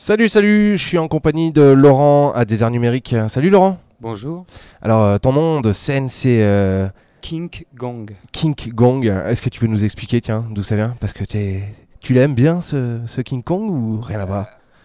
Salut, salut, je suis en compagnie de Laurent à Désert Numérique. Salut Laurent. Bonjour. Alors, ton nom de scène c'est Kink Gong. King Kong. Est-ce que tu peux nous expliquer, tiens, d'où ça vient? Parce que tu l'aimes bien ce King Kong ou rien à voir?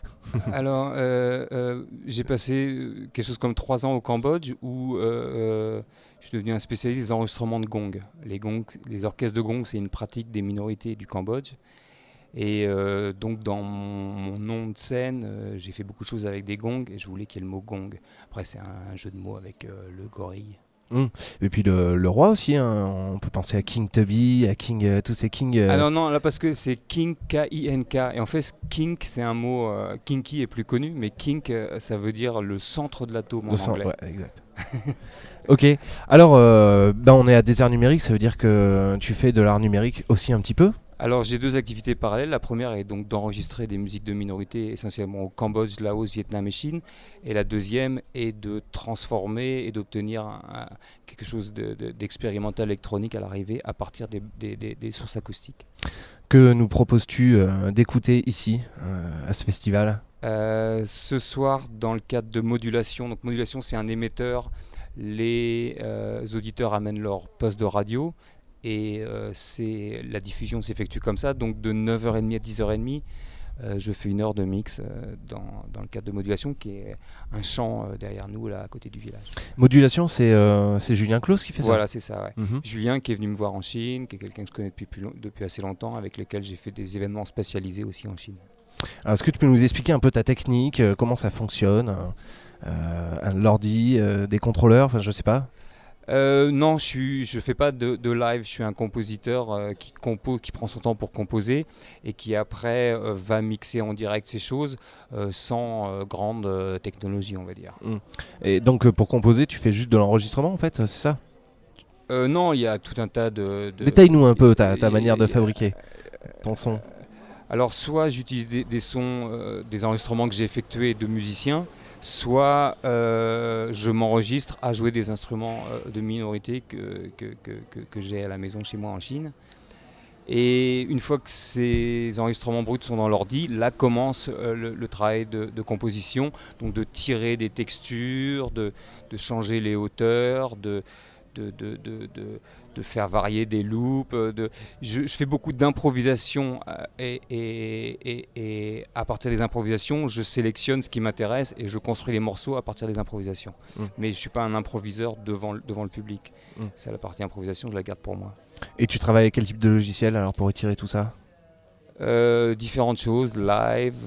J'ai passé quelque chose comme 3 ans au Cambodge où je suis devenu un spécialiste des enregistrements de gong. Les gongs, les orchestres de gong, c'est une pratique des minorités du Cambodge. Et donc dans mon nom de scène, j'ai fait beaucoup de choses avec des gongs et je voulais qu'il y ait le mot gong. Après c'est un jeu de mots avec le gorille. Hmm. Et puis le roi aussi, hein. On peut penser à King Tubby, à King, tous ces Kings. Ah non, non, là parce que c'est kink, K-I-N-K. Et en fait, kink, c'est un mot, kinky est plus connu, mais kink, ça veut dire le centre de l'atome en anglais. Ouais, exact. Ok, alors on est à Désert Numérique, ça veut dire que tu fais de l'art numérique aussi un petit peu? Alors j'ai deux activités parallèles. La première est donc d'enregistrer des musiques de minorités essentiellement au Cambodge, Laos, Vietnam et Chine. Et la deuxième est de transformer et d'obtenir quelque chose d'expérimental électronique à l'arrivée à partir des sources acoustiques. Que nous proposes-tu d'écouter ici, à ce festival? Ce soir, dans le cadre de modulation, donc modulation c'est un émetteur, les auditeurs amènent leur poste de radio et la diffusion s'effectue comme ça, donc de 9h30 à 10h30, je fais 1 heure de mix dans le cadre de modulation qui est un champ derrière nous là à côté du village. Modulation, c'est Julien Clos qui fait ça? Voilà, c'est ça. Ouais. Mhm. Julien qui est venu me voir en Chine, qui est quelqu'un que je connais depuis assez longtemps, avec lequel j'ai fait des événements spécialisés aussi en Chine. Alors, est-ce que tu peux nous expliquer un peu ta technique, comment ça fonctionne, l'ordi, des contrôleurs, enfin je sais pas. Non, je fais pas de live. Je suis un compositeur qui prend son temps pour composer et qui après va mixer en direct ces choses sans grande technologie, on va dire. Mm. Et donc pour composer, tu fais juste de l'enregistrement en fait, c'est ça? Non, il y a tout un tas Détaille-nous un peu ta manière de fabriquer ton son. Alors, soit j'utilise des sons, des enregistrements que j'ai effectués de musiciens, soit je m'enregistre à jouer des instruments de minorité que j'ai à la maison chez moi en Chine. Et une fois que ces enregistrements bruts sont dans l'ordi, là commence le travail de composition, donc de tirer des textures, de changer les hauteurs, de, de, de, de- de faire varier des loops. Je fais beaucoup d'improvisation et à partir des improvisations, je sélectionne ce qui m'intéresse et je construis les morceaux à partir des improvisations. Mm. Mais je ne suis pas un improviseur devant le public. Mm. C'est la partie improvisation, je la garde pour moi. Et tu travailles avec quel type de logiciel alors pour étirer tout ça? Différentes choses, live,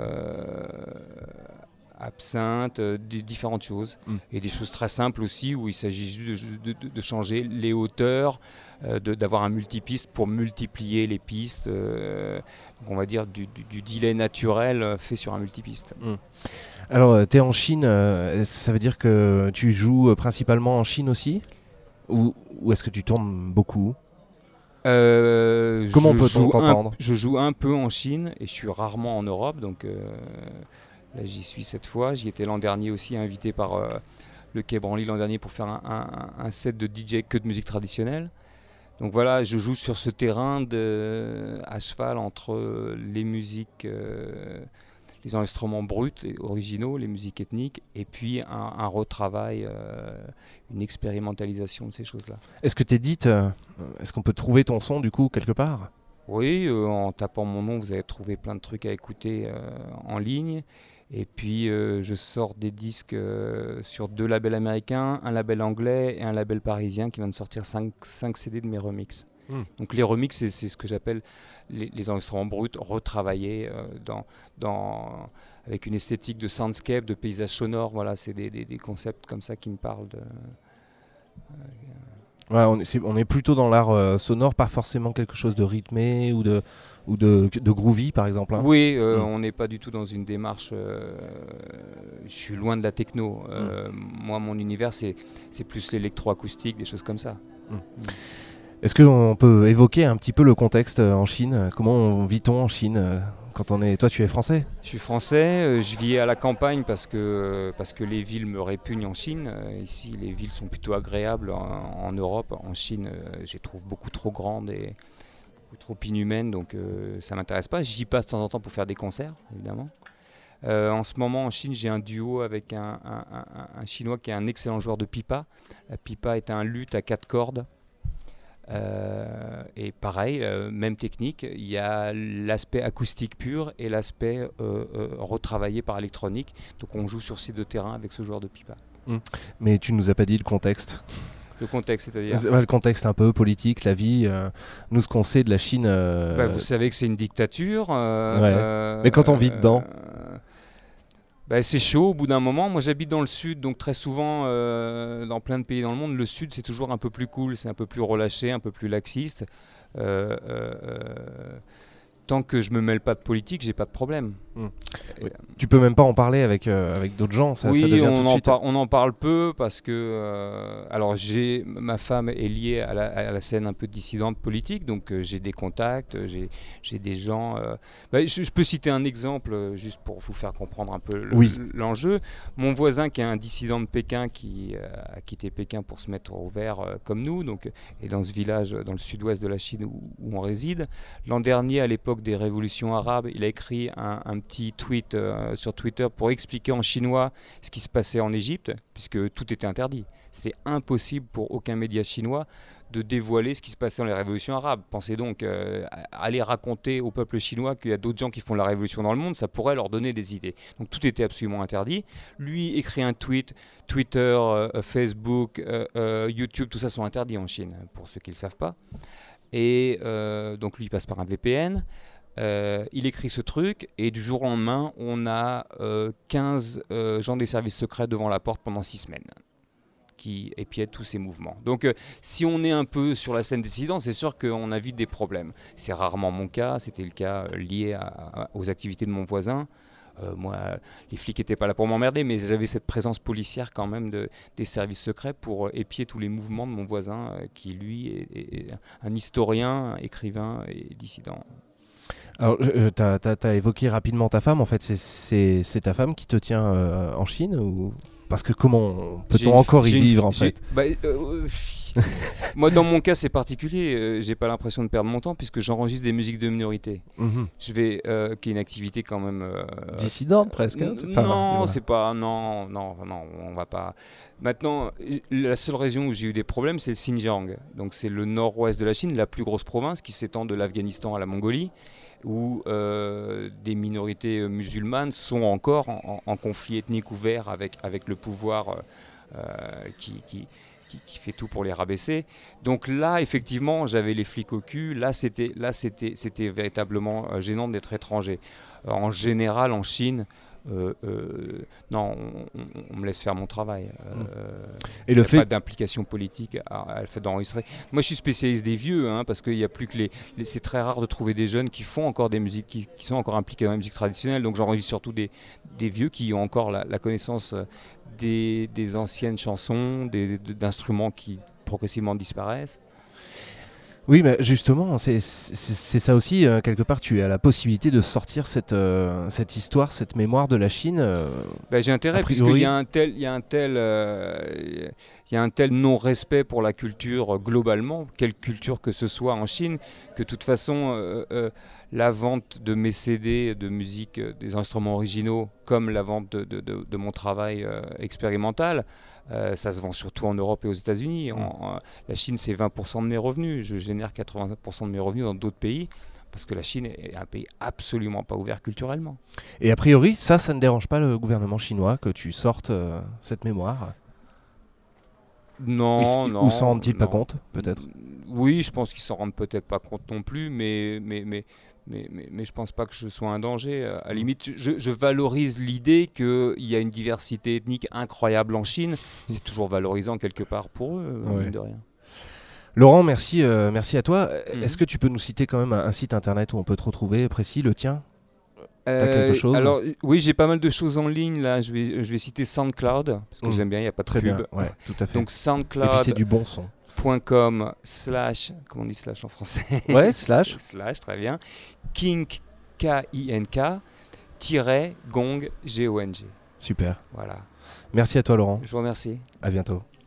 absinthe, différentes choses. Mm. Et des choses très simples aussi où il s'agit juste de changer les hauteurs, d'avoir un multipiste pour multiplier les pistes. Donc on va dire du delay naturel fait sur un multipiste. Mm. Alors tu es en Chine, ça veut dire que tu joues principalement en Chine aussi? Ou est-ce que tu tournes beaucoup? Comment peut-on t'entendre? Je joue un peu en Chine et je suis rarement en Europe, donc là j'y suis cette fois. J'y étais l'an dernier aussi, invité par le Quai Branly l'an dernier pour faire un set de DJ que de musique traditionnelle. Donc voilà, je joue sur ce terrain à cheval entre les musiques, les enregistrements bruts et originaux, les musiques ethniques, et puis un retravail, une expérimentalisation de ces choses-là. Est-ce que est-ce qu'on peut trouver ton son du coup quelque part? Oui, en tapant mon nom, vous allez trouver plein de trucs à écouter en ligne. Et puis, je sors des disques sur 2 labels américains, un label anglais et un label parisien qui vient de sortir 5 CD de mes remixes. Hmm. Donc les remixes, c'est ce que j'appelle les enregistrements bruts retravaillés avec une esthétique de soundscape, de paysage sonore. Voilà, c'est des concepts comme ça qui me parlent de... Ouais, on est plutôt dans l'art sonore, pas forcément quelque chose de rythmé ou de groovy par exemple, hein. Oui, on n'est pas du tout dans une démarche. Je suis loin de la techno. Moi, mon univers, c'est plus l'électroacoustique, des choses comme ça. Mm. Est-ce qu'on peut évoquer un petit peu le contexte en Chine? Comment vit-on en Chine quand on est... Toi, tu es français? Je suis français, je vis à la campagne parce que les villes me répugnent en Chine. Ici, les villes sont plutôt agréables en Europe. En Chine, je les trouve beaucoup trop grandes et beaucoup trop inhumaines, donc ça ne m'intéresse pas. J'y passe de temps en temps pour faire des concerts, évidemment. En ce moment, en Chine, j'ai un duo avec un Chinois qui est un excellent joueur de pipa. La pipa est un luth à 4 cordes. Et pareil, même technique, il y a l'aspect acoustique pur et l'aspect retravaillé par électronique. Donc on joue sur ces 2 terrains avec ce joueur de pipa. Mais tu nous as pas dit le contexte. Le contexte, c'est-à-dire Le contexte un peu politique, la vie. Nous, ce qu'on sait de la Chine. Vous savez que c'est une dictature. Mais quand on vit dedans. C'est chaud au bout d'un moment. Moi j'habite dans le sud, donc très souvent dans plein de pays dans le monde, le sud c'est toujours un peu plus cool, c'est un peu plus relâché, un peu plus laxiste. Tant que je me mêle pas de politique, j'ai pas de problème. Oui. Tu peux même pas en parler avec d'autres gens, ça devient tout de suite. On en parle peu parce que alors ma femme est liée à la scène un peu dissidente politique, donc j'ai des contacts, j'ai des gens. Je peux citer un exemple juste pour vous faire comprendre un peu l'enjeu. Mon voisin qui est un dissident de Pékin qui a quitté Pékin pour se mettre au vert comme nous, donc est dans ce village dans le sud-ouest de la Chine où on réside. L'an dernier, à l'époque des révolutions arabes, il a écrit un petit tweet sur Twitter pour expliquer en chinois ce qui se passait en Égypte, puisque tout était interdit. C'était impossible pour aucun média chinois de dévoiler ce qui se passait dans les révolutions arabes. Pensez donc aller raconter au peuple chinois qu'il y a d'autres gens qui font la révolution dans le monde, ça pourrait leur donner des idées. Donc tout était absolument interdit. Lui écrit un tweet, Twitter, Facebook, YouTube, tout ça sont interdits en Chine, pour ceux qui ne le savent pas. Et donc lui il passe par un VPN. Il écrit ce truc et du jour au lendemain, on a 15 gens des services secrets devant la porte pendant 6 semaines qui épiètent tous ces mouvements. Donc si on est un peu sur la scène dissidente, c'est sûr qu'on a vite des problèmes. C'est rarement mon cas, c'était le cas lié aux activités de mon voisin. Moi, les flics n'étaient pas là pour m'emmerder, mais j'avais cette présence policière quand même des services secrets pour épier tous les mouvements de mon voisin qui, lui, est un historien, écrivain et dissident. Alors, tu as évoqué rapidement ta femme. En fait, c'est ta femme qui te tient en Chine ou... Parce que comment peut-on encore y vivre en fait? Moi, dans mon cas, c'est particulier. J'ai pas l'impression de perdre mon temps puisque j'enregistre des musiques de minorité. Je vais, qui est une activité quand même dissidente presque. Non, c'est pas. Non, on va pas. Maintenant, la seule région où j'ai eu des problèmes, c'est le Xinjiang. Donc, c'est le nord-ouest de la Chine, la plus grosse province qui s'étend de l'Afghanistan à la Mongolie, où des minorités musulmanes sont encore en conflit ethnique ouvert avec le pouvoir qui fait tout pour les rabaisser. Donc là, effectivement, j'avais les flics au cul. Là, c'était véritablement gênant d'être étranger. En général, en Chine, non, on me laisse faire mon travail. Et le fait pas d'implication politique à le fait d'enregistrer. Moi, je suis spécialiste des vieux, parce qu'il n'y a plus que c'est très rare de trouver des jeunes qui font encore des musiques, qui sont encore impliqués dans la musique traditionnelle. Donc, j'enregistre surtout des vieux qui ont encore la connaissance des anciennes chansons, d'instruments qui progressivement disparaissent. Oui, mais justement, c'est ça aussi, quelque part, tu as la possibilité de sortir cette histoire, cette mémoire de la Chine. J'ai intérêt, puisqu'il y a un tel non-respect pour la culture globalement, quelle culture que ce soit en Chine, que de toute façon, la vente de mes CD de musique, des instruments originaux, comme la vente de mon travail expérimental, ça se vend surtout en Europe et aux États-Unis. La Chine, c'est 20% de mes revenus. Je génère 80% de mes revenus dans d'autres pays parce que la Chine est un pays absolument pas ouvert culturellement. Et a priori, ça ne dérange pas le gouvernement chinois que tu sortes cette mémoire? Non, non. Ou s'en rendent-ils pas compte, peut-être? Oui, je pense qu'ils s'en rendent peut-être pas compte non plus, mais je pense pas que je sois un danger. À la limite, je valorise l'idée qu'il y a une diversité ethnique incroyable en Chine. C'est toujours valorisant quelque part pour eux, mine de rien. Laurent, merci à toi. Est-ce que tu peux nous citer quand même un site internet où on peut te retrouver précis, le tien? T'as quelque chose? Alors oui, j'ai pas mal de choses en ligne là. Je vais citer SoundCloud parce que j'aime bien, il n'y a pas de pub. Bien. Ouais, tout à fait. Donc SoundCloud. Et puis c'est du bon son. .com/ comment on dit slash en français? Ouais, slash. Slash, très bien. Kink, K-I-N-K, -gong, G-O-N-G. Super. Voilà. Merci à toi, Laurent. Je vous remercie. À bientôt.